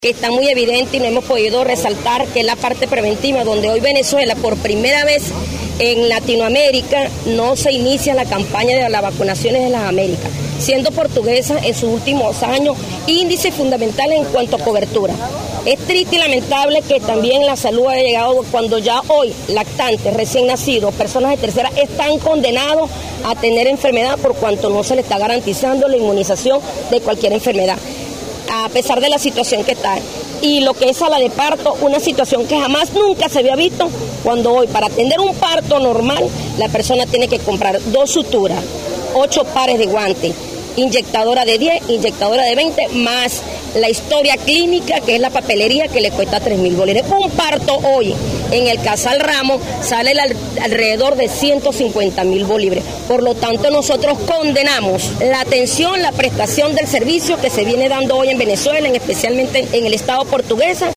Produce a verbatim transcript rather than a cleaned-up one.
que está muy evidente y no hemos podido resaltar, que es la parte preventiva, donde hoy Venezuela, por primera vez en Latinoamérica, no se inicia la campaña de las vacunaciones de las Américas, siendo Portuguesa en sus últimos años índice fundamental en cuanto a cobertura. Es triste y lamentable que también la salud haya llegado cuando ya hoy lactantes, recién nacidos, personas de tercera están condenados a tener enfermedad por cuanto no se les está garantizando la inmunización de cualquier enfermedad, a pesar de la situación que está. Y lo que es sala de parto, una situación que jamás nunca se había visto, cuando hoy para atender un parto normal, la persona tiene que comprar dos suturas, ocho pares de guantes, inyectadora de diez, inyectadora de veinte, más la historia clínica, que es la papelería, que le cuesta tres mil bolívares. Un parto hoy en el Casal Ramos sale al, alrededor de ciento cincuenta mil bolívares. Por lo tanto, nosotros condenamos la atención, la prestación del servicio que se viene dando hoy en Venezuela, en, especialmente en el estado Portuguesa.